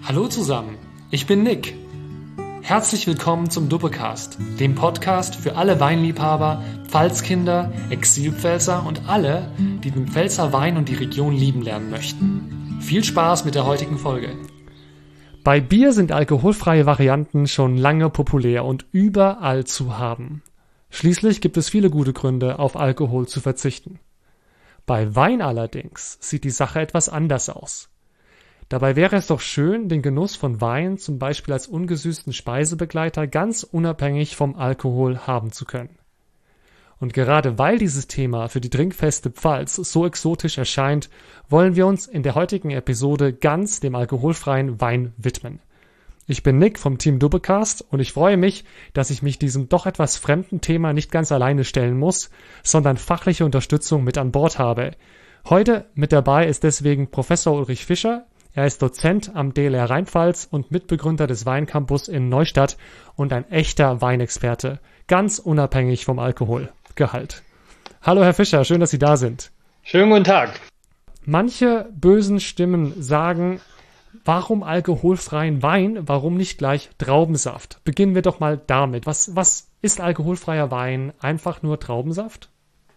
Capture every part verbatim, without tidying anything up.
Hallo zusammen, ich bin Nick. Herzlich willkommen zum Duppecast, dem Podcast für alle Weinliebhaber, Pfalzkinder, Exilpfälzer und alle, die den Pfälzer Wein und die Region lieben lernen möchten. Viel Spaß mit der heutigen Folge. Bei Bier sind alkoholfreie Varianten schon lange populär und überall zu haben. Schließlich gibt es viele gute Gründe, auf Alkohol zu verzichten. Bei Wein allerdings sieht die Sache etwas anders aus. Dabei wäre es doch schön, den Genuss von Wein zum Beispiel als ungesüßten Speisebegleiter ganz unabhängig vom Alkohol haben zu können. Und gerade weil dieses Thema für die trinkfeste Pfalz so exotisch erscheint, wollen wir uns in der heutigen Episode ganz dem alkoholfreien Wein widmen. Ich bin Nick vom Team Duppecast und ich freue mich, dass ich mich diesem doch etwas fremden Thema nicht ganz alleine stellen muss, sondern fachliche Unterstützung mit an Bord habe. Heute mit dabei ist deswegen Professor Ulrich Fischer. Er ist Dozent am D L R Rheinpfalz und Mitbegründer des Weincampus in Neustadt und ein echter Weinexperte, ganz unabhängig vom Alkoholgehalt. Hallo Herr Fischer, schön, dass Sie da sind. Schönen guten Tag. Manche bösen Stimmen sagen, warum alkoholfreien Wein, warum nicht gleich Traubensaft? Beginnen wir doch mal damit. Was, was ist alkoholfreier Wein? Einfach nur Traubensaft?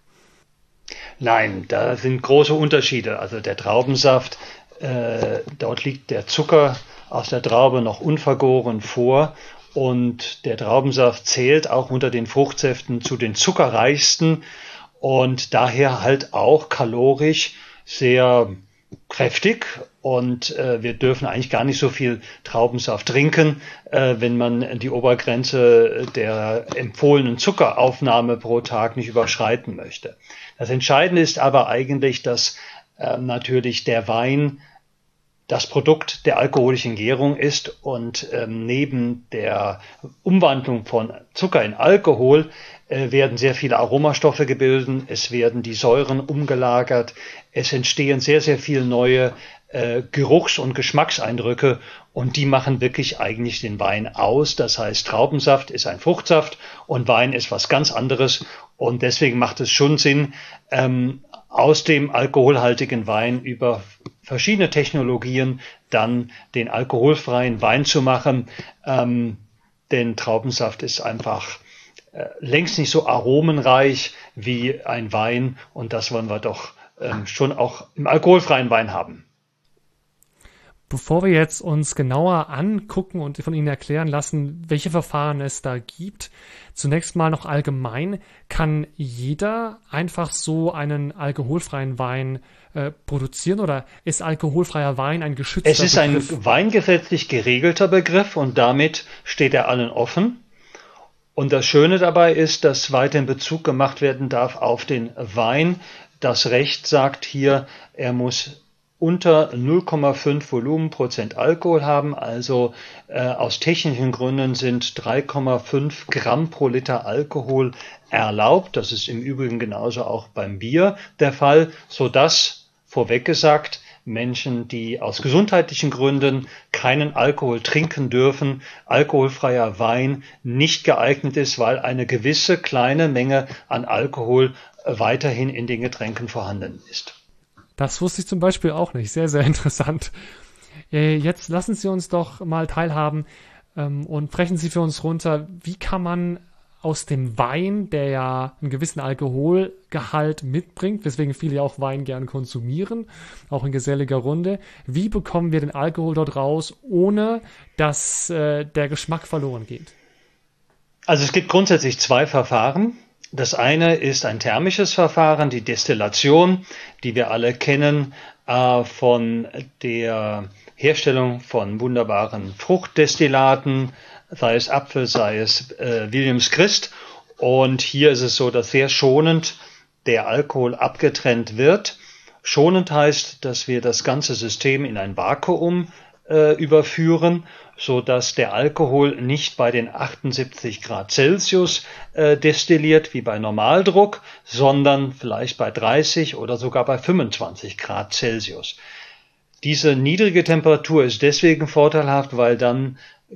Nein, da sind große Unterschiede. Also der Traubensaft, Äh, dort liegt der Zucker aus der Traube noch unvergoren vor und der Traubensaft zählt auch unter den Fruchtsäften zu den zuckerreichsten und daher halt auch kalorisch sehr kräftig und äh, wir dürfen eigentlich gar nicht so viel Traubensaft trinken, äh, wenn man die Obergrenze der empfohlenen Zuckeraufnahme pro Tag nicht überschreiten möchte. Das Entscheidende ist aber eigentlich, dass äh, natürlich der Wein das Produkt der alkoholischen Gärung ist und ähm, neben der Umwandlung von Zucker in Alkohol äh, werden sehr viele Aromastoffe gebildet, es werden die Säuren umgelagert, es entstehen sehr, sehr viele neue äh, Geruchs- und Geschmackseindrücke und die machen wirklich eigentlich den Wein aus. Das heißt, Traubensaft ist ein Fruchtsaft und Wein ist was ganz anderes und deswegen macht es schon Sinn, ähm, aus dem alkoholhaltigen Wein über verschiedene Technologien dann den alkoholfreien Wein zu machen, ähm, denn Traubensaft ist einfach äh, längst nicht so aromenreich wie ein Wein und das wollen wir doch ähm, schon auch im alkoholfreien Wein haben. Bevor wir jetzt uns genauer angucken und von Ihnen erklären lassen, welche Verfahren es da gibt, zunächst mal noch allgemein, kann jeder einfach so einen alkoholfreien Wein äh, produzieren oder ist alkoholfreier Wein ein geschützter Begriff? Es ist ein weingesetzlich geregelter Begriff und damit steht er allen offen. Und das Schöne dabei ist, dass weiterhin Bezug gemacht werden darf auf den Wein. Das Recht sagt hier, er muss unter null Komma fünf Volumenprozent Alkohol haben, also äh, aus technischen Gründen sind drei Komma fünf Gramm pro Liter Alkohol erlaubt. Das ist im Übrigen genauso auch beim Bier der Fall, sodass, vorweg gesagt, Menschen, die aus gesundheitlichen Gründen keinen Alkohol trinken dürfen, alkoholfreier Wein nicht geeignet ist, weil eine gewisse kleine Menge an Alkohol weiterhin in den Getränken vorhanden ist. Das wusste ich zum Beispiel auch nicht. Sehr, sehr interessant. Jetzt lassen Sie uns doch mal teilhaben ähm, und brechen Sie für uns runter. Wie kann man aus dem Wein, der ja einen gewissen Alkoholgehalt mitbringt, weswegen viele ja auch Wein gern konsumieren, auch in geselliger Runde, wie bekommen wir den Alkohol dort raus, ohne dass äh, der Geschmack verloren geht? Also es gibt grundsätzlich zwei Verfahren. Das eine ist ein thermisches Verfahren, die Destillation, die wir alle kennen äh, von der Herstellung von wunderbaren Fruchtdestillaten, sei es Apfel, sei es äh, Williams Christ. Und hier ist es so, dass sehr schonend der Alkohol abgetrennt wird. Schonend heißt, dass wir das ganze System in ein Vakuum äh, überführen, so dass der Alkohol nicht bei den achtundsiebzig Grad Celsius äh, destilliert wie bei Normaldruck, sondern vielleicht bei dreißig oder sogar bei fünfundzwanzig Grad Celsius. Diese niedrige Temperatur ist deswegen vorteilhaft, weil dann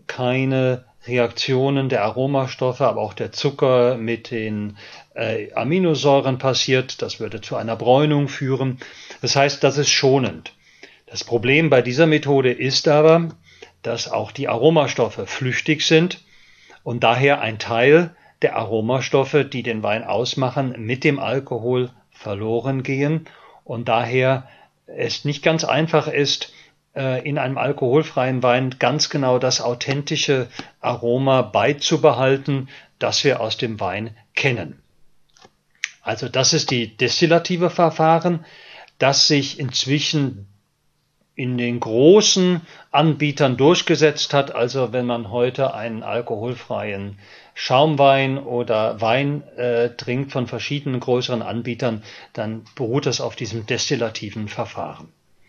keine Reaktionen der Aromastoffe, aber auch der Zucker mit den äh, Aminosäuren passiert. Das würde zu einer Bräunung führen. Das heißt, das ist schonend. Das Problem bei dieser Methode ist aber, dass auch die Aromastoffe flüchtig sind und daher ein Teil der Aromastoffe, die den Wein ausmachen, mit dem Alkohol verloren gehen und daher es nicht ganz einfach ist, in einem alkoholfreien Wein ganz genau das authentische Aroma beizubehalten, das wir aus dem Wein kennen. Also das ist die destillative Verfahren, das sich inzwischen in den großen Anbietern durchgesetzt hat. Also wenn man heute einen alkoholfreien Schaumwein oder Wein äh, trinkt von verschiedenen größeren Anbietern, dann beruht das auf diesem destillativen Verfahren.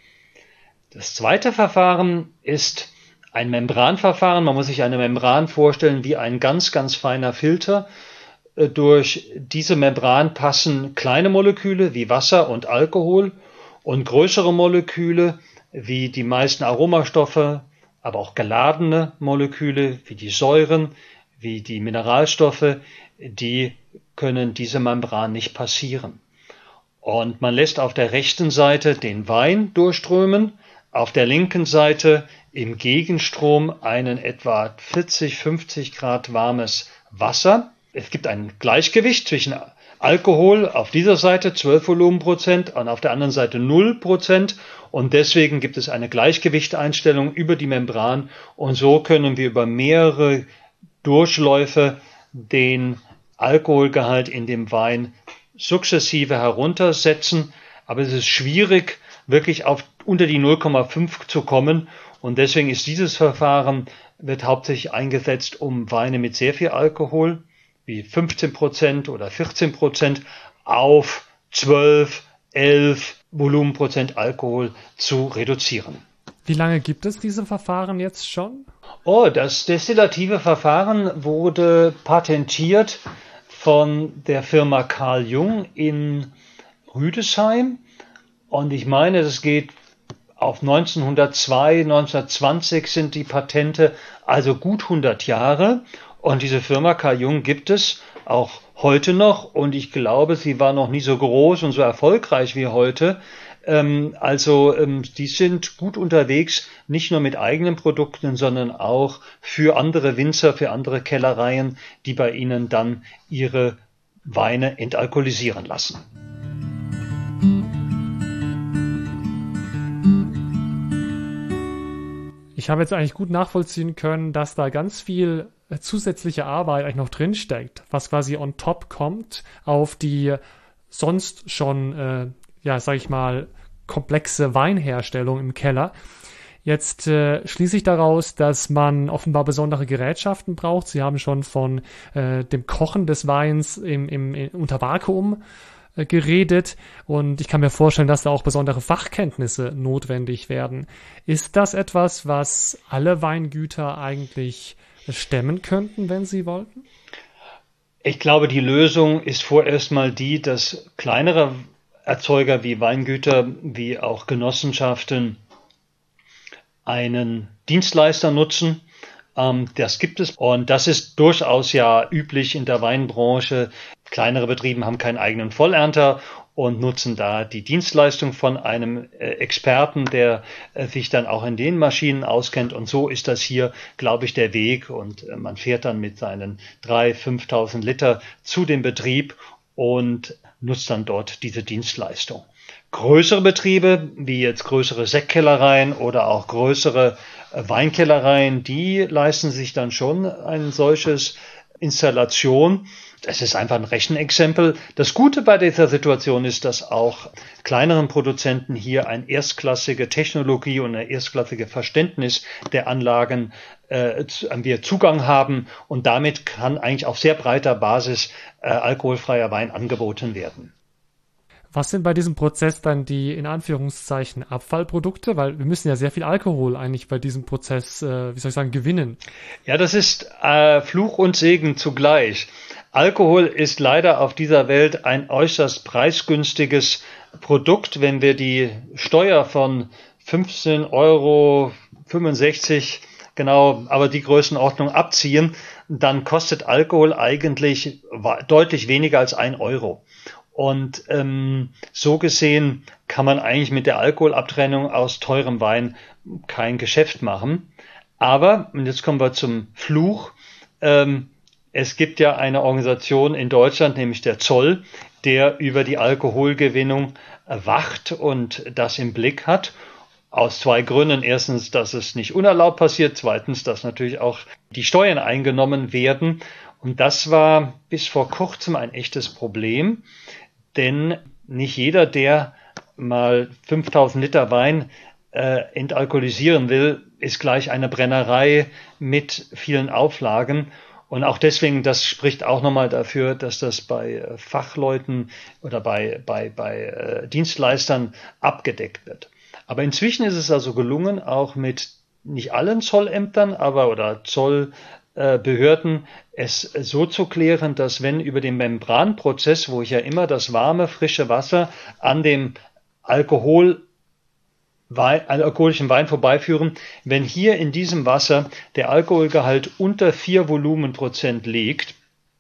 Das zweite Verfahren ist ein Membranverfahren. Man muss sich eine Membran vorstellen wie ein ganz, ganz feiner Filter. Durch diese Membran passen kleine Moleküle wie Wasser und Alkohol und größere Moleküle wie die meisten Aromastoffe, aber auch geladene Moleküle wie die Säuren, wie die Mineralstoffe, die können diese Membran nicht passieren. Und man lässt auf der rechten Seite den Wein durchströmen, auf der linken Seite im Gegenstrom einen etwa vierzig, fünfzig Grad warmes Wasser. Es gibt ein Gleichgewicht zwischen Alkohol auf dieser Seite zwölf Volumenprozent und auf der anderen Seite null Prozent und deswegen gibt es eine Gleichgewichteinstellung über die Membran und so können wir über mehrere Durchläufe den Alkoholgehalt in dem Wein sukzessive heruntersetzen, aber es ist schwierig, wirklich auf unter die null Komma fünf zu kommen und deswegen ist dieses Verfahren, wird hauptsächlich eingesetzt, um Weine mit sehr viel Alkohol, wie fünfzehn Prozent oder vierzehn Prozent, auf zwölf, elf Volumenprozent Alkohol zu reduzieren. Wie lange gibt es diese Verfahren jetzt schon? Oh, das destillative Verfahren wurde patentiert von der Firma Carl Jung in Rüdesheim. Und ich meine, das geht auf neunzehnhundertzwei, neunzehnhundertzwanzig sind die Patente, also gut hundert Jahre. Und diese Firma Carl Jung gibt es auch heute noch. Und ich glaube, sie war noch nie so groß und so erfolgreich wie heute. Ähm, also ähm, die sind gut unterwegs, nicht nur mit eigenen Produkten, sondern auch für andere Winzer, für andere Kellereien, die bei ihnen dann ihre Weine entalkoholisieren lassen. Ich habe jetzt eigentlich gut nachvollziehen können, dass da ganz viel zusätzliche Arbeit eigentlich noch drinsteckt, was quasi on top kommt auf die sonst schon, äh, ja, sag ich mal, komplexe Weinherstellung im Keller. Jetzt äh, schließe ich daraus, dass man offenbar besondere Gerätschaften braucht. Sie haben schon von äh, dem Kochen des Weins im, im, im unter Vakuum äh, geredet und ich kann mir vorstellen, dass da auch besondere Fachkenntnisse notwendig werden. Ist das etwas, was alle Weingüter eigentlich stemmen könnten, wenn sie wollten? Ich glaube, die Lösung ist vorerst mal die, dass kleinere Erzeuger wie Weingüter, wie auch Genossenschaften einen Dienstleister nutzen. Ähm, das gibt es und das ist durchaus ja üblich in der Weinbranche. Kleinere Betriebe haben keinen eigenen Vollernter und nutzen da die Dienstleistung von einem äh, Experten, der äh, sich dann auch in den Maschinen auskennt. Und so ist das hier, glaube ich, der Weg. Und äh, man fährt dann mit seinen dreitausend, fünftausend Liter zu dem Betrieb und nutzt dann dort diese Dienstleistung. Größere Betriebe, wie jetzt größere Sektkellereien oder auch größere Weinkellereien, die leisten sich dann schon ein solches Installation. Es ist einfach ein Rechenexempel. Das Gute bei dieser Situation ist, dass auch kleineren Produzenten hier eine erstklassige Technologie und ein erstklassige Verständnis der Anlagen äh, wir Zugang haben und damit kann eigentlich auf sehr breiter Basis äh, alkoholfreier Wein angeboten werden. Was sind bei diesem Prozess dann die, in Anführungszeichen, Abfallprodukte? Weil wir müssen ja sehr viel Alkohol eigentlich bei diesem Prozess, äh, wie soll ich sagen, gewinnen. Ja, das ist äh, Fluch und Segen zugleich. Alkohol ist leider auf dieser Welt ein äußerst preisgünstiges Produkt. Wenn wir die Steuer von fünfzehn Euro fünfundsechzig, genau, aber die Größenordnung abziehen, dann kostet Alkohol eigentlich deutlich weniger als ein Euro. Und ähm, so gesehen kann man eigentlich mit der Alkoholabtrennung aus teurem Wein kein Geschäft machen. Aber, und jetzt kommen wir zum Fluch, ähm, es gibt ja eine Organisation in Deutschland, nämlich der Zoll, der über die Alkoholgewinnung wacht und das im Blick hat. Aus zwei Gründen. Erstens, dass es nicht unerlaubt passiert. Zweitens, dass natürlich auch die Steuern eingenommen werden. Und das war bis vor kurzem ein echtes Problem, denn nicht jeder, der mal fünftausend Liter Wein äh, entalkoholisieren will, ist gleich eine Brennerei mit vielen Auflagen. Und auch deswegen, das spricht auch nochmal dafür, dass das bei Fachleuten oder bei, bei, bei äh, Dienstleistern abgedeckt wird. Aber inzwischen ist es also gelungen, auch mit nicht allen Zollämtern, aber oder Zollbehörden äh, es so zu klären, dass wenn über den Membranprozess, wo ich ja immer das warme, frische Wasser an dem Alkohol Wein, alkoholischen Wein vorbeiführen, wenn hier in diesem Wasser der Alkoholgehalt unter vier Volumenprozent liegt,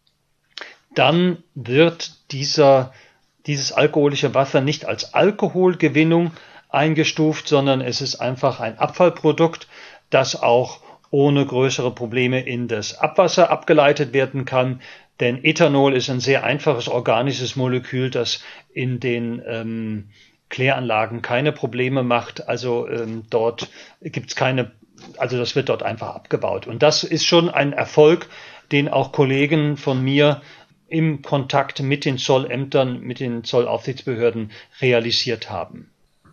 dann wird dieser, dieses alkoholische Wasser nicht als Alkoholgewinnung eingestuft, sondern es ist einfach ein Abfallprodukt, das auch ohne größere Probleme in das Abwasser abgeleitet werden kann. Denn Ethanol ist ein sehr einfaches organisches Molekül, das in den ähm, Kläranlagen keine Probleme macht. Also ähm, dort gibt es keine, also das wird dort einfach abgebaut. Und das ist schon ein Erfolg, den auch Kollegen von mir im Kontakt mit den Zollämtern, mit den Zollaufsichtsbehörden realisiert haben.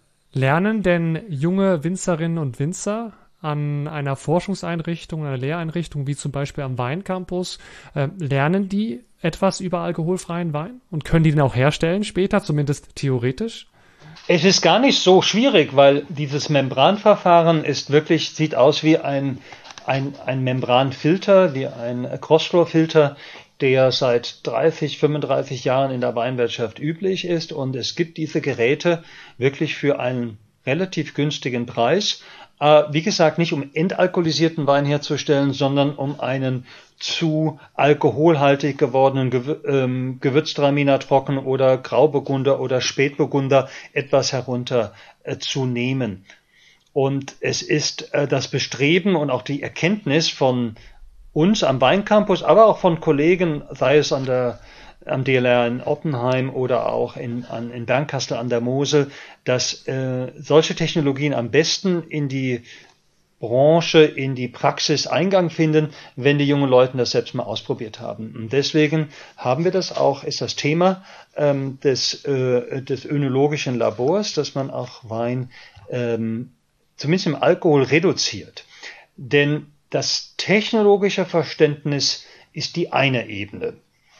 Lernen denn junge Winzerinnen und Winzer an einer Forschungseinrichtung, einer Lehreinrichtung, wie zum Beispiel am Weincampus, äh, lernen die etwas über alkoholfreien Wein? Und können die den auch herstellen später, zumindest theoretisch? Es ist gar nicht so schwierig, weil dieses Membranverfahren ist wirklich, sieht aus wie ein, ein, ein Membranfilter, wie ein Crossflow-Filter, der seit dreißig, fünfunddreißig Jahren in der Weinwirtschaft üblich ist. Und es gibt diese Geräte wirklich für einen relativ günstigen Preis. Äh, wie gesagt, nicht um entalkoholisierten Wein herzustellen, sondern um einen zu alkoholhaltig gewordenen Gewür ähm, Gewürztraminer Trocken oder Grauburgunder oder Spätburgunder etwas herunterzunehmen. Äh, und es ist äh, das Bestreben und auch die Erkenntnis von uns am Weincampus, aber auch von Kollegen, sei es an der, am D L R in Oppenheim oder auch in, an, in Bernkastel an der Mosel, dass äh, solche Technologien am besten in die Branche, in die Praxis Eingang finden, wenn die jungen Leute das selbst mal ausprobiert haben. Und deswegen haben wir das auch, ist das Thema ähm, des, äh, des önologischen Labors, dass man auch Wein ähm, zumindest im Alkohol reduziert. Denn das technologische Verständnis ist die eine Ebene.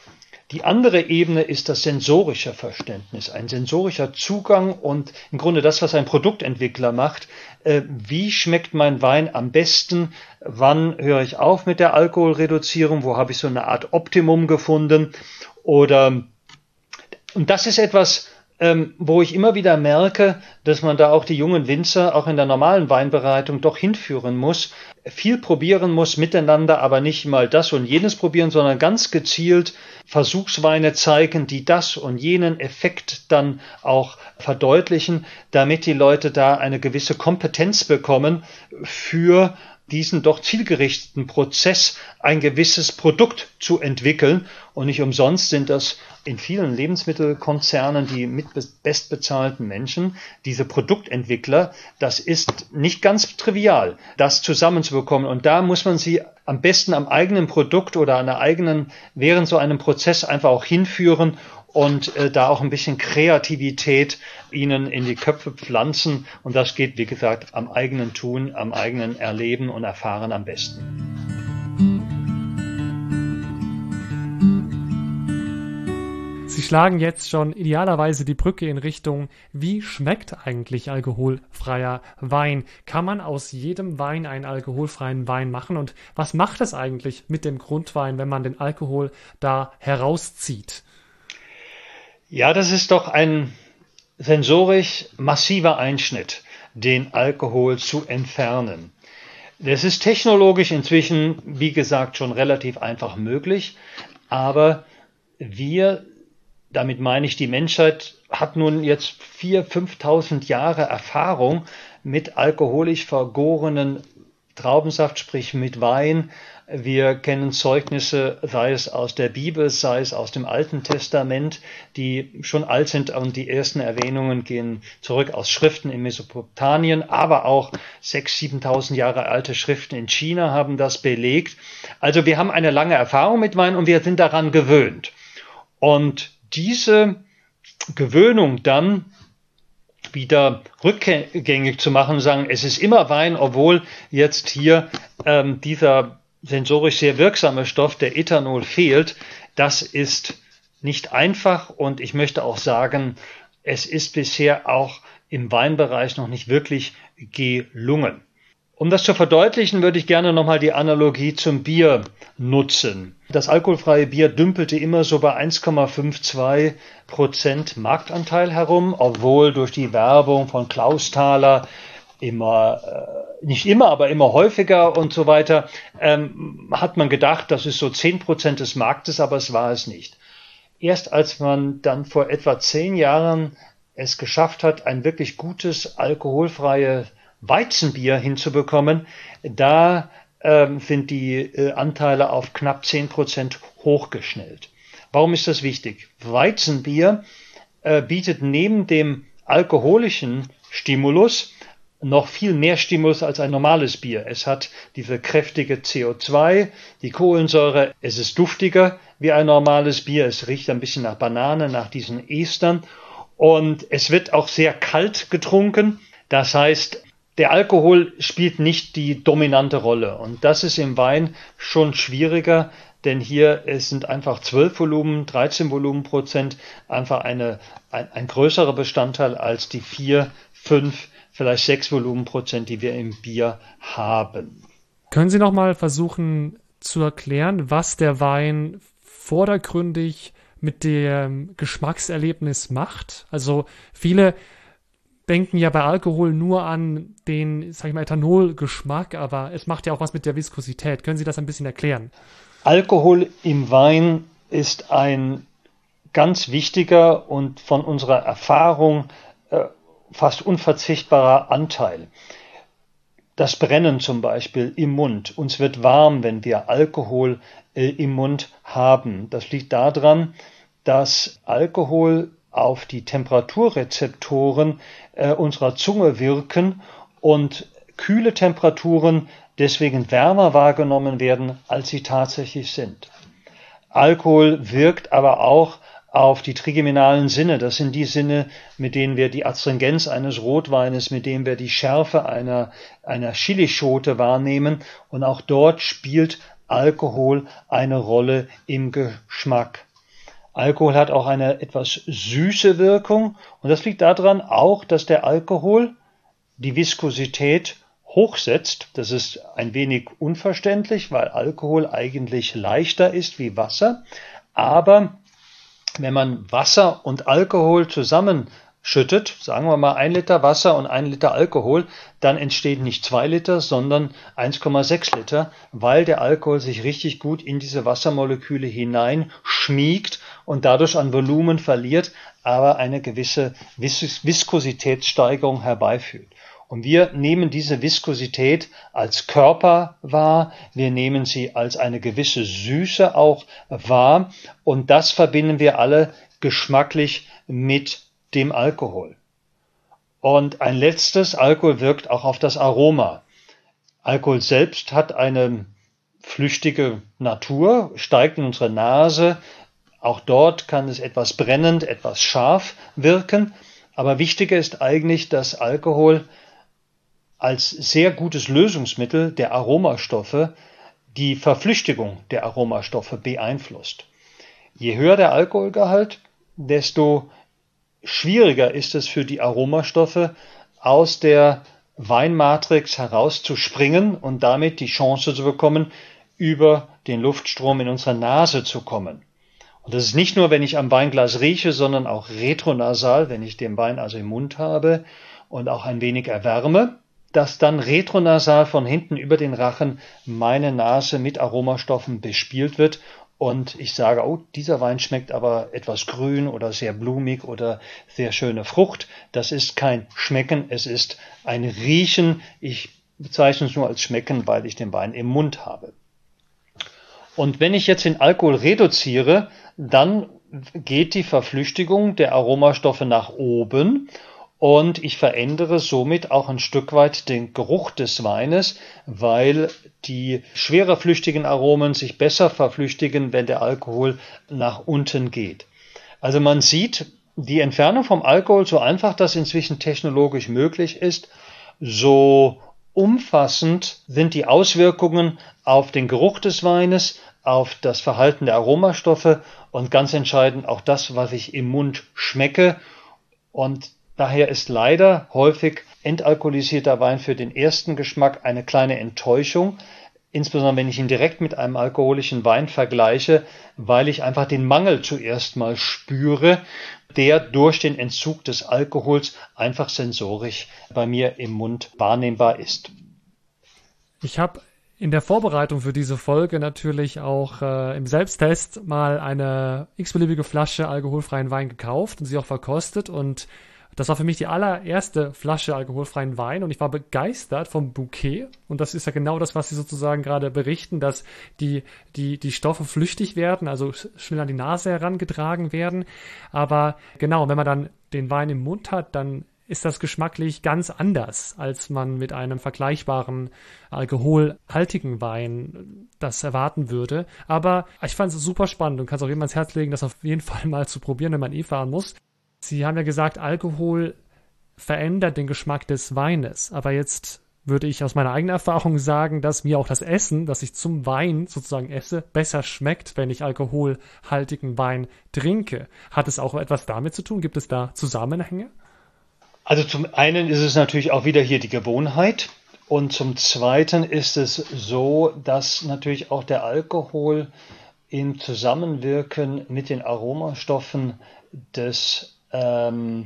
Die andere Ebene ist das sensorische Verständnis, ein sensorischer Zugang und im Grunde das, was ein Produktentwickler macht. Äh, wie schmeckt mein Wein am besten? Wann höre ich auf mit der Alkoholreduzierung? Wo habe ich so eine Art Optimum gefunden? Oder, und das ist etwas, ähm, wo ich immer wieder merke, dass man da auch die jungen Winzer auch in der normalen Weinbereitung doch hinführen muss, viel probieren muss miteinander, aber nicht mal das und jenes probieren, sondern ganz gezielt Versuchsweine zeigen, die das und jenen Effekt dann auch verdeutlichen, damit die Leute da eine gewisse Kompetenz bekommen für diesen doch zielgerichteten Prozess, ein gewisses Produkt zu entwickeln. Und nicht umsonst sind das in vielen Lebensmittelkonzernen die mit bestbezahlten Menschen, diese Produktentwickler. Das ist nicht ganz trivial, das zusammenzubekommen. Und da muss man sie am besten am eigenen Produkt oder an der eigenen, während so einem Prozess einfach auch hinführen und äh, da auch ein bisschen Kreativität ihnen in die Köpfe pflanzen. Und das geht, wie gesagt, am eigenen Tun, am eigenen Erleben und Erfahren am besten. Sie schlagen jetzt schon idealerweise die Brücke in Richtung, wie schmeckt eigentlich alkoholfreier Wein? Kann man aus jedem Wein einen alkoholfreien Wein machen? Und was macht es eigentlich mit dem Grundwein, wenn man den Alkohol da herauszieht? Ja, das ist doch ein sensorisch massiver Einschnitt, den Alkohol zu entfernen. Das ist technologisch inzwischen, wie gesagt, schon relativ einfach möglich, aber wir, damit meine ich, die Menschheit hat nun jetzt viertausend, fünftausend Jahre Erfahrung mit alkoholisch vergorenen Traubensaft, sprich mit Wein. Wir kennen Zeugnisse, sei es aus der Bibel, sei es aus dem Alten Testament, die schon alt sind und die ersten Erwähnungen gehen zurück aus Schriften in Mesopotamien, aber auch sechstausend, siebentausend Jahre alte Schriften in China haben das belegt. Also wir haben eine lange Erfahrung mit Wein und wir sind daran gewöhnt. Und diese Gewöhnung dann wieder rückgängig zu machen, sagen, es ist immer Wein, obwohl jetzt hier ähm, dieser sensorisch sehr wirksame Stoff, der Ethanol, fehlt, das ist nicht einfach und ich möchte auch sagen, es ist bisher auch im Weinbereich noch nicht wirklich gelungen. Um das zu verdeutlichen, würde ich gerne nochmal die Analogie zum Bier nutzen. Das alkoholfreie Bier dümpelte immer so bei eins Komma zweiundfünfzig Prozent Marktanteil herum, obwohl durch die Werbung von Klausthaler immer, äh, nicht immer, aber immer häufiger und so weiter, ähm, hat man gedacht, das ist so zehn Prozent des Marktes, aber es war es nicht. Erst als man dann vor etwa zehn Jahren es geschafft hat, ein wirklich gutes, alkoholfreies Weizenbier hinzubekommen, da ähm, sind die äh, Anteile auf knapp zehn Prozent hochgeschnellt. Warum ist das wichtig? Weizenbier äh, bietet neben dem alkoholischen Stimulus noch viel mehr Stimulus als ein normales Bier. Es hat diese kräftige C O zwei, die Kohlensäure, es ist duftiger wie ein normales Bier, es riecht ein bisschen nach Banane, nach diesen Estern und es wird auch sehr kalt getrunken. Das heißt, der Alkohol spielt nicht die dominante Rolle und das ist im Wein schon schwieriger, denn hier es sind einfach zwölf Volumen, dreizehn Volumenprozent einfach eine, ein, ein größerer Bestandteil als die vier, fünf, vielleicht sechs Volumenprozent, die wir im Bier haben. Können Sie noch mal versuchen zu erklären, was der Wein vordergründig mit dem Geschmackserlebnis macht? Also viele denken ja bei Alkohol nur an den, sag ich mal, Ethanolgeschmack, aber es macht ja auch was mit der Viskosität. Können Sie das ein bisschen erklären? Alkohol im Wein ist ein ganz wichtiger und von unserer Erfahrung äh, fast unverzichtbarer Anteil. Das Brennen zum Beispiel im Mund. Uns wird warm, wenn wir Alkohol äh, im Mund haben. Das liegt daran, dass Alkohol auf die Temperaturrezeptoren äh, unserer Zunge wirken und kühle Temperaturen deswegen wärmer wahrgenommen werden, als sie tatsächlich sind. Alkohol wirkt aber auch auf die trigeminalen Sinne. Das sind die Sinne, mit denen wir die Astringenz eines Rotweines, mit denen wir die Schärfe einer, einer Chilischote wahrnehmen. Und auch dort spielt Alkohol eine Rolle im Geschmack. Alkohol hat auch eine etwas süße Wirkung. Und das liegt daran auch, dass der Alkohol die Viskosität hochsetzt. Das ist ein wenig unverständlich, weil Alkohol eigentlich leichter ist wie Wasser. Aber wenn man Wasser und Alkohol zusammenschüttet, sagen wir mal ein Liter Wasser und ein Liter Alkohol, dann entsteht nicht zwei Liter, sondern eins Komma sechs Liter, weil der Alkohol sich richtig gut in diese Wassermoleküle hineinschmiegt und dadurch an Volumen verliert, aber eine gewisse Vis- Viskositätssteigerung herbeiführt. Und wir nehmen diese Viskosität als Körper wahr, wir nehmen sie als eine gewisse Süße auch wahr und das verbinden wir alle geschmacklich mit dem Alkohol. Und ein letztes, Alkohol wirkt auch auf das Aroma. Alkohol selbst hat eine flüchtige Natur, steigt in unsere Nase, auch dort kann es etwas brennend, etwas scharf wirken, aber wichtiger ist eigentlich, dass Alkohol als sehr gutes Lösungsmittel der Aromastoffe die Verflüchtigung der Aromastoffe beeinflusst. Je höher der Alkoholgehalt, desto schwieriger ist es für die Aromastoffe, aus der Weinmatrix herauszuspringen und damit die Chance zu bekommen, über den Luftstrom in unsere Nase zu kommen. Und das ist nicht nur, wenn ich am Weinglas rieche, sondern auch retronasal, wenn ich den Wein also im Mund habe und auch ein wenig erwärme, dass dann retronasal von hinten über den Rachen meine Nase mit Aromastoffen bespielt wird und ich sage, oh, dieser Wein schmeckt aber etwas grün oder sehr blumig oder sehr schöne Frucht. Das ist kein Schmecken, es ist ein Riechen. Ich bezeichne es nur als schmecken, weil ich den Wein im Mund habe. Und wenn ich jetzt den Alkohol reduziere, dann geht die Verflüchtigung der Aromastoffe nach oben und ich verändere somit auch ein Stück weit den Geruch des Weines, weil die schwerer flüchtigen Aromen sich besser verflüchtigen, wenn der Alkohol nach unten geht. Also man sieht, die Entfernung vom Alkohol, so einfach das inzwischen technologisch möglich ist, so umfassend sind die Auswirkungen auf den Geruch des Weines, auf das Verhalten der Aromastoffe und ganz entscheidend auch das, was ich im Mund schmecke. Und daher ist leider häufig entalkoholisierter Wein für den ersten Geschmack eine kleine Enttäuschung, insbesondere wenn ich ihn direkt mit einem alkoholischen Wein vergleiche, weil ich einfach den Mangel zuerst mal spüre, der durch den Entzug des Alkohols einfach sensorisch bei mir im Mund wahrnehmbar ist. Ich habe in der Vorbereitung für diese Folge natürlich auch äh, im Selbsttest mal eine x-beliebige Flasche alkoholfreien Wein gekauft und sie auch verkostet, und das war für mich die allererste Flasche alkoholfreien Wein und ich war begeistert vom Bouquet, und das ist ja genau das, was Sie sozusagen gerade berichten, dass die, die, die Stoffe flüchtig werden, also schnell an die Nase herangetragen werden. Aber genau, wenn man dann den Wein im Mund hat, dann ist das geschmacklich ganz anders, als man mit einem vergleichbaren alkoholhaltigen Wein das erwarten würde. Aber ich fand es super spannend und kann es auch jedem ans Herz legen, das auf jeden Fall mal zu probieren, wenn man eh fahren muss. Sie haben ja gesagt, Alkohol verändert den Geschmack des Weines. Aber jetzt würde ich aus meiner eigenen Erfahrung sagen, dass mir auch das Essen, das ich zum Wein sozusagen esse, besser schmeckt, wenn ich alkoholhaltigen Wein trinke. Hat es auch etwas damit zu tun? Gibt es da Zusammenhänge? Also zum einen ist es natürlich auch wieder hier die Gewohnheit und zum zweiten ist es so, dass natürlich auch der Alkohol im Zusammenwirken mit den Aromastoffen des, ähm,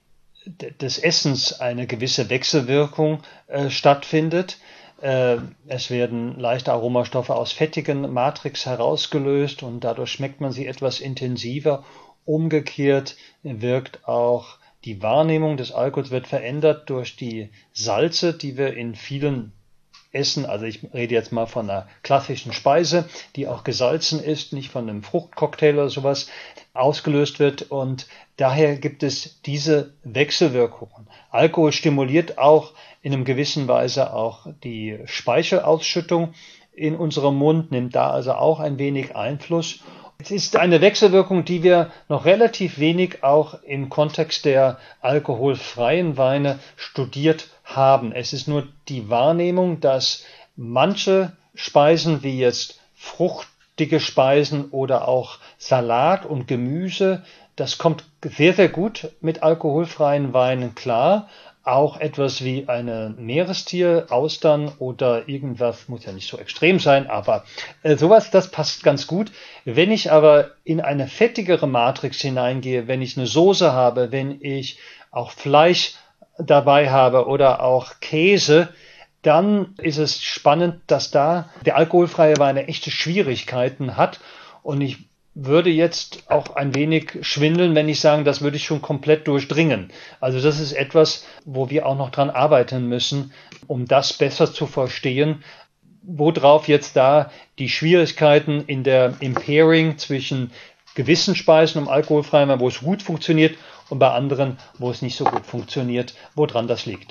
des Essens eine gewisse Wechselwirkung äh, stattfindet. Äh, es werden leichte Aromastoffe aus fettigen Matrix herausgelöst und dadurch schmeckt man sie etwas intensiver. Umgekehrt wirkt auch die Wahrnehmung des Alkohols wird verändert durch die Salze, die wir in vielen Essen, also ich rede jetzt mal von einer klassischen Speise, die auch gesalzen ist, nicht von einem Fruchtcocktail oder sowas, ausgelöst wird, und daher gibt es diese Wechselwirkungen. Alkohol stimuliert auch in einem gewissen Weise auch die Speichelausschüttung in unserem Mund, nimmt da also auch ein wenig Einfluss. Es ist eine Wechselwirkung, die wir noch relativ wenig auch im Kontext der alkoholfreien Weine studiert haben. Es ist nur die Wahrnehmung, dass manche Speisen wie jetzt fruchtige Speisen oder auch Salat und Gemüse, das kommt sehr, sehr gut mit alkoholfreien Weinen klar. Auch etwas wie eine Meerestier, Austern oder irgendwas, muss ja nicht so extrem sein, aber äh, sowas, das passt ganz gut. Wenn ich aber in eine fettigere Matrix hineingehe, wenn ich eine Soße habe, wenn ich auch Fleisch dabei habe oder auch Käse, dann ist es spannend, dass da der alkoholfreie Wein echte Schwierigkeiten hat, und ich würde jetzt auch ein wenig schwindeln, wenn ich sagen, das würde ich schon komplett durchdringen. Also das ist etwas, wo wir auch noch dran arbeiten müssen, um das besser zu verstehen, worauf jetzt da die Schwierigkeiten in der im Pairing zwischen gewissen Speisen um alkoholfrei, wo es gut funktioniert, und bei anderen, wo es nicht so gut funktioniert, woran das liegt.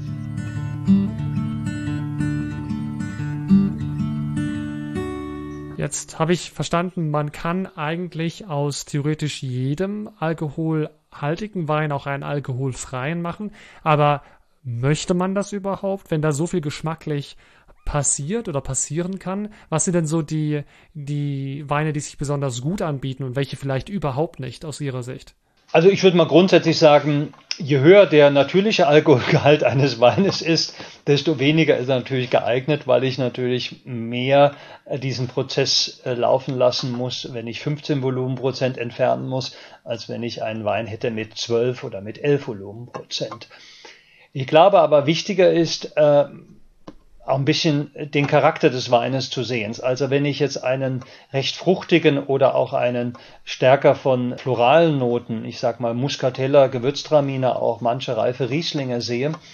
Jetzt habe ich verstanden, man kann eigentlich aus theoretisch jedem alkoholhaltigen Wein auch einen alkoholfreien machen. Aber möchte man das überhaupt, wenn da so viel geschmacklich passiert oder passieren kann? Was sind denn so die, die Weine, die sich besonders gut anbieten und welche vielleicht überhaupt nicht aus Ihrer Sicht? Also ich würde mal grundsätzlich sagen, je höher der natürliche Alkoholgehalt eines Weines ist, desto weniger ist er natürlich geeignet, weil ich natürlich mehr diesen Prozess laufen lassen muss, wenn ich fünfzehn Volumenprozent entfernen muss, als wenn ich einen Wein hätte mit zwölf oder mit elf Volumenprozent. Ich glaube aber, wichtiger ist, äh, auch ein bisschen den Charakter des Weines zu sehen. Also wenn ich jetzt einen recht fruchtigen oder auch einen stärker von floralen Noten, ich sag mal Muscatella, Gewürztraminer, auch manche reife Rieslinge sehe,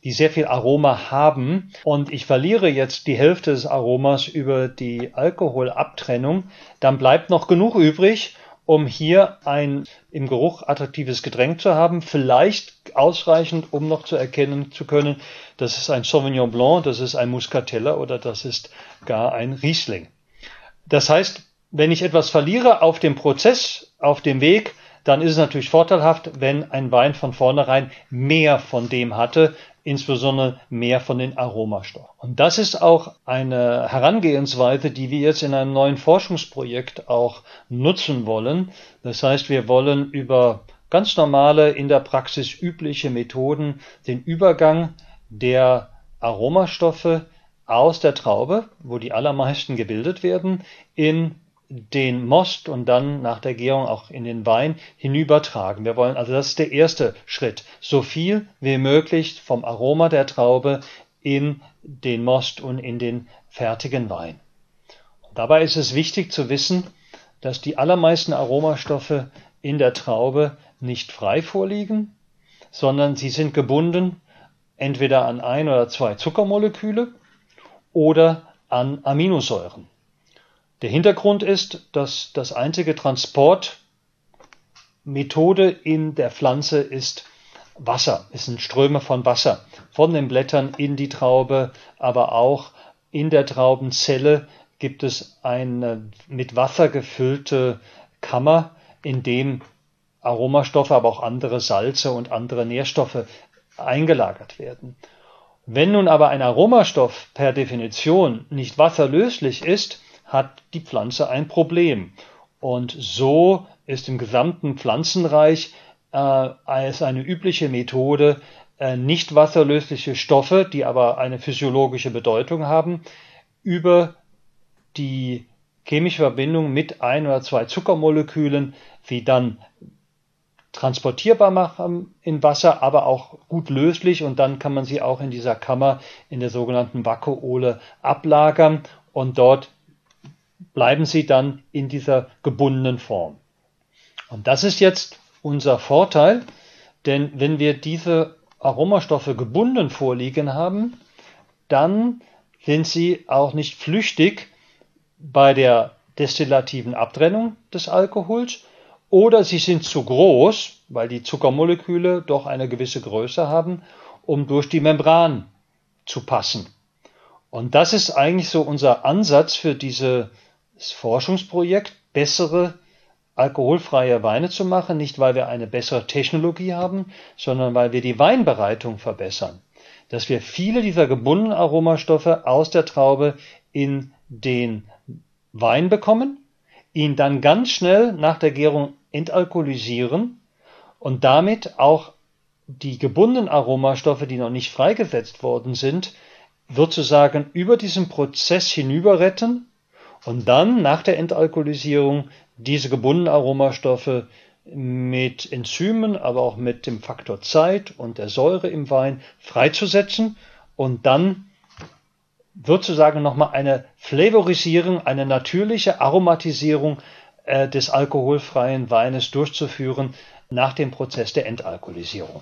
die sehr viel Aroma haben und ich verliere jetzt die Hälfte des Aromas über die Alkoholabtrennung, dann bleibt noch genug übrig, um hier ein im Geruch attraktives Getränk zu haben, vielleicht ausreichend, um noch zu erkennen zu können, das ist ein Sauvignon Blanc, das ist ein Muscatella oder das ist gar ein Riesling. Das heißt, wenn ich etwas verliere auf dem Prozess, auf dem Weg, dann ist es natürlich vorteilhaft, wenn ein Wein von vornherein mehr von dem hatte, insbesondere mehr von den Aromastoffen. Und das ist auch eine Herangehensweise, die wir jetzt in einem neuen Forschungsprojekt auch nutzen wollen. Das heißt, wir wollen über ganz normale, in der Praxis übliche Methoden den Übergang der Aromastoffe aus der Traube, wo die allermeisten gebildet werden, in den Most und dann nach der Gärung auch in den Wein hinübertragen. Wir wollen, also das ist der erste Schritt, so viel wie möglich vom Aroma der Traube in den Most und in den fertigen Wein. Und dabei ist es wichtig zu wissen, dass die allermeisten Aromastoffe in der Traube nicht frei vorliegen, sondern sie sind gebunden entweder an ein oder zwei Zuckermoleküle oder an Aminosäuren. Der Hintergrund ist, dass das einzige Transportmethode in der Pflanze ist Wasser, es sind Ströme von Wasser, von den Blättern in die Traube, aber auch in der Traubenzelle gibt es eine mit Wasser gefüllte Kammer, in dem Aromastoffe, aber auch andere Salze und andere Nährstoffe eingelagert werden. Wenn nun aber ein Aromastoff per Definition nicht wasserlöslich ist, hat die Pflanze ein Problem. Und so ist im gesamten Pflanzenreich äh, es eine übliche Methode, äh, nicht wasserlösliche Stoffe, die aber eine physiologische Bedeutung haben, über die chemische Verbindung mit ein oder zwei Zuckermolekülen, sie dann transportierbar machen in Wasser, aber auch gut löslich und dann kann man sie auch in dieser Kammer in der sogenannten Vakuole ablagern und dort bleiben sie dann in dieser gebundenen Form. Und das ist jetzt unser Vorteil, denn wenn wir diese Aromastoffe gebunden vorliegen haben, dann sind sie auch nicht flüchtig bei der destillativen Abtrennung des Alkohols oder sie sind zu groß, weil die Zuckermoleküle doch eine gewisse Größe haben, um durch die Membran zu passen. Und das ist eigentlich so unser Ansatz für dieses Forschungsprojekt, bessere alkoholfreie Weine zu machen, nicht weil wir eine bessere Technologie haben, sondern weil wir die Weinbereitung verbessern. Dass wir viele dieser gebundenen Aromastoffe aus der Traube in den Wein bekommen, ihn dann ganz schnell nach der Gärung entalkoholisieren und damit auch die gebundenen Aromastoffe, die noch nicht freigesetzt worden sind, sozusagen über diesen Prozess hinüber retten und dann nach der Entalkoholisierung diese gebundenen Aromastoffe mit Enzymen, aber auch mit dem Faktor Zeit und der Säure im Wein freizusetzen und dann sozusagen nochmal eine Flavorisierung, eine natürliche Aromatisierung äh, des alkoholfreien Weines durchzuführen nach dem Prozess der Entalkoholisierung.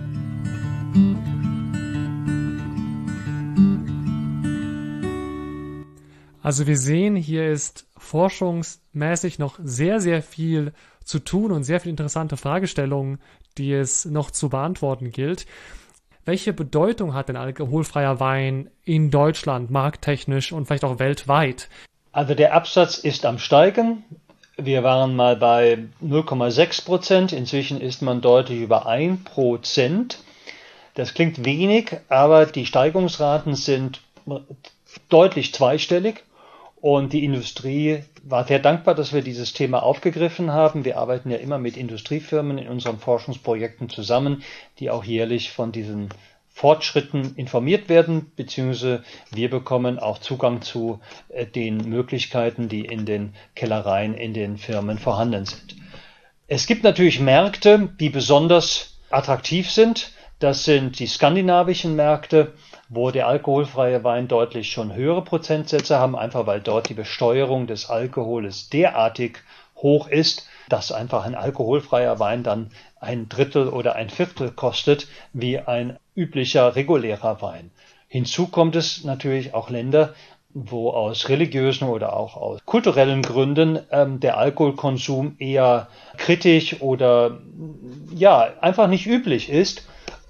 Also wir sehen, hier ist forschungsmäßig noch sehr, sehr viel zu tun und sehr viele interessante Fragestellungen, die es noch zu beantworten gilt. Welche Bedeutung hat denn alkoholfreier Wein in Deutschland, markttechnisch und vielleicht auch weltweit? Also der Absatz ist am Steigen. Wir waren mal bei null Komma sechs Prozent, inzwischen ist man deutlich über ein Prozent. Das klingt wenig, aber die Steigungsraten sind deutlich zweistellig. Und die Industrie war sehr dankbar, dass wir dieses Thema aufgegriffen haben. Wir arbeiten ja immer mit Industriefirmen in unseren Forschungsprojekten zusammen, die auch jährlich von diesen Fortschritten informiert werden, beziehungsweise wir bekommen auch Zugang zu den Möglichkeiten, die in den Kellereien, in den Firmen vorhanden sind. Es gibt natürlich Märkte, die besonders attraktiv sind. Das sind die skandinavischen Märkte, wo der alkoholfreie Wein deutlich schon höhere Prozentsätze haben, einfach weil dort die Besteuerung des Alkohols derartig hoch ist, dass einfach ein alkoholfreier Wein dann ein Drittel oder ein Viertel kostet wie ein üblicher regulärer Wein. Hinzu kommt es natürlich auch Länder, wo aus religiösen oder auch aus kulturellen Gründen ähm, der Alkoholkonsum eher kritisch oder ja einfach nicht üblich ist.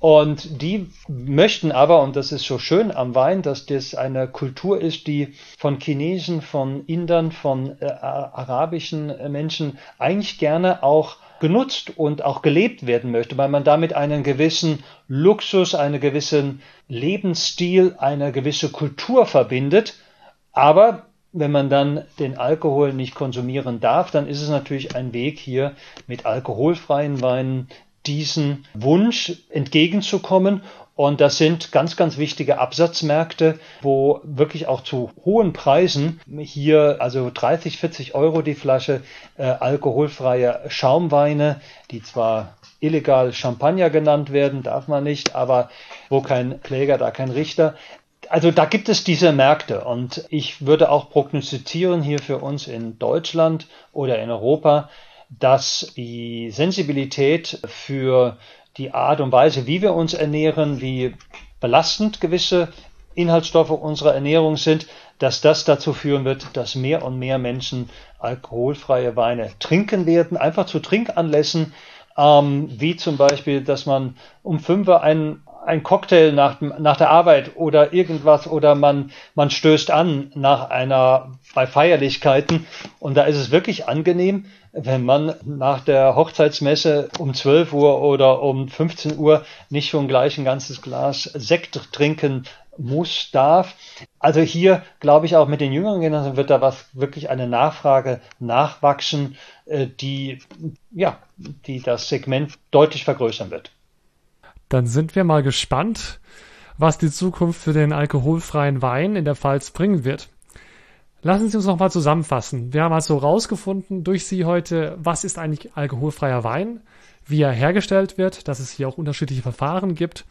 Und die möchten aber, und das ist so schön am Wein, dass das eine Kultur ist, die von Chinesen, von Indern, von äh, arabischen Menschen eigentlich gerne auch genutzt und auch gelebt werden möchte, weil man damit einen gewissen Luxus, einen gewissen Lebensstil, eine gewisse Kultur verbindet. Aber wenn man dann den Alkohol nicht konsumieren darf, dann ist es natürlich ein Weg, hier mit alkoholfreien Weinen diesen Wunsch entgegenzukommen. Und das sind ganz, ganz wichtige Absatzmärkte, wo wirklich auch zu hohen Preisen hier, also dreißig, vierzig Euro die Flasche, äh, alkoholfreie Schaumweine, die zwar illegal Champagner genannt werden, darf man nicht, aber wo kein Kläger, da kein Richter. Also da gibt es diese Märkte und ich würde auch prognostizieren hier für uns in Deutschland oder in Europa, dass die Sensibilität für die Art und Weise, wie wir uns ernähren, wie belastend gewisse Inhaltsstoffe unserer Ernährung sind, dass das dazu führen wird, dass mehr und mehr Menschen alkoholfreie Weine trinken werden, einfach zu Trinkanlässen, ähm, wie zum Beispiel, dass man um fünf Uhr einen ein Cocktail nach, nach der Arbeit oder irgendwas oder man, man stößt an nach einer, bei Feierlichkeiten und da ist es wirklich angenehm, wenn man nach der Hochzeitsmesse um zwölf Uhr oder um fünfzehn Uhr nicht schon gleich ein ganzes Glas Sekt trinken muss, darf. Also hier glaube ich auch mit den jüngeren Generationen wird da was wirklich eine Nachfrage nachwachsen, die, ja, die das Segment deutlich vergrößern wird. Dann sind wir mal gespannt, was die Zukunft für den alkoholfreien Wein in der Pfalz bringen wird. Lassen Sie uns nochmal zusammenfassen. Wir haben also rausgefunden durch Sie heute, was ist eigentlich alkoholfreier Wein, wie er hergestellt wird, dass es hier auch unterschiedliche Verfahren gibt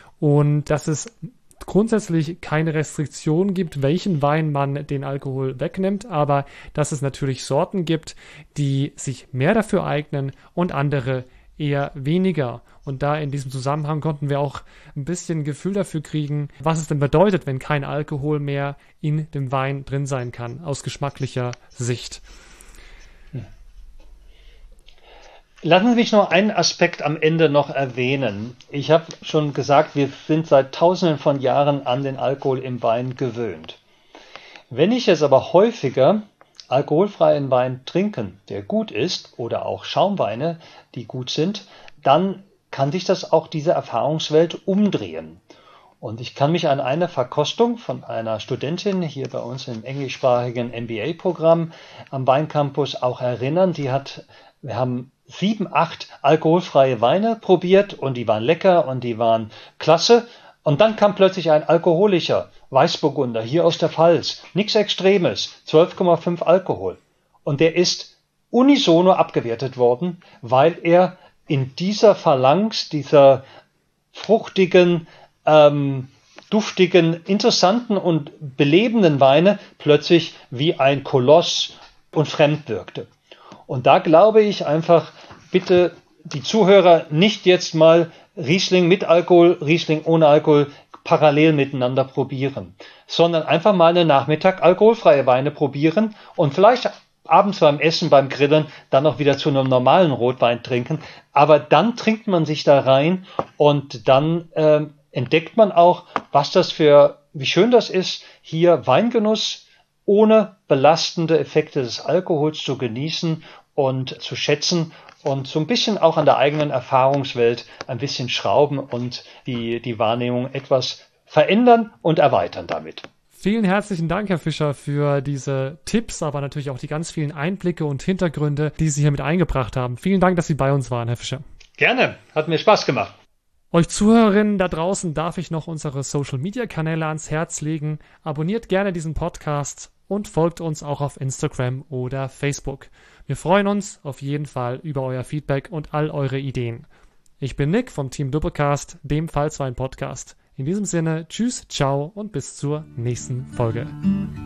und dass es grundsätzlich keine Restriktion gibt, welchen Wein man den Alkohol wegnimmt, aber dass es natürlich Sorten gibt, die sich mehr dafür eignen und andere eher weniger. Und da in diesem Zusammenhang konnten wir auch ein bisschen Gefühl dafür kriegen, was es denn bedeutet, wenn kein Alkohol mehr in dem Wein drin sein kann, aus geschmacklicher Sicht. Lassen Sie mich noch einen Aspekt am Ende noch erwähnen. Ich habe schon gesagt, wir sind seit Tausenden von Jahren an den Alkohol im Wein gewöhnt. Wenn ich jetzt aber häufiger alkoholfreien Wein trinken, der gut ist, oder auch Schaumweine, die gut sind, dann kann sich das auch diese Erfahrungswelt umdrehen. Und ich kann mich an eine Verkostung von einer Studentin hier bei uns im englischsprachigen M B A-Programm am Weincampus auch erinnern. Die hat, wir haben sieben, acht alkoholfreie Weine probiert und die waren lecker und die waren klasse. Und dann kam plötzlich ein alkoholischer Weißburgunder hier aus der Pfalz, nichts Extremes, zwölf Komma fünf Alkohol. Und der ist unisono abgewertet worden, weil er in dieser Phalanx, dieser fruchtigen, ähm, duftigen, interessanten und belebenden Weine plötzlich wie ein Koloss und fremd wirkte. Und da glaube ich einfach, bitte die Zuhörer nicht jetzt mal Riesling mit Alkohol, Riesling ohne Alkohol parallel miteinander probieren, sondern einfach mal einen Nachmittag alkoholfreie Weine probieren und vielleicht abends beim Essen, beim Grillen dann auch wieder zu einem normalen Rotwein trinken. Aber dann trinkt man sich da rein und dann äh, entdeckt man auch, was das für, wie schön das ist, hier Weingenuss ohne belastende Effekte des Alkohols zu genießen und zu schätzen und so ein bisschen auch an der eigenen Erfahrungswelt ein bisschen schrauben und die, die Wahrnehmung etwas verändern und erweitern damit. Vielen herzlichen Dank, Herr Fischer, für diese Tipps, aber natürlich auch die ganz vielen Einblicke und Hintergründe, die Sie hier mit eingebracht haben. Vielen Dank, dass Sie bei uns waren, Herr Fischer. Gerne, hat mir Spaß gemacht. Euch Zuhörerinnen da draußen darf ich noch unsere Social-Media-Kanäle ans Herz legen. Abonniert gerne diesen Podcast und folgt uns auch auf Instagram oder Facebook. Wir freuen uns auf jeden Fall über euer Feedback und all eure Ideen. Ich bin Nick vom Team Doppelcast, dem Pfalzwein-Podcast. In diesem Sinne, tschüss, ciao und bis zur nächsten Folge.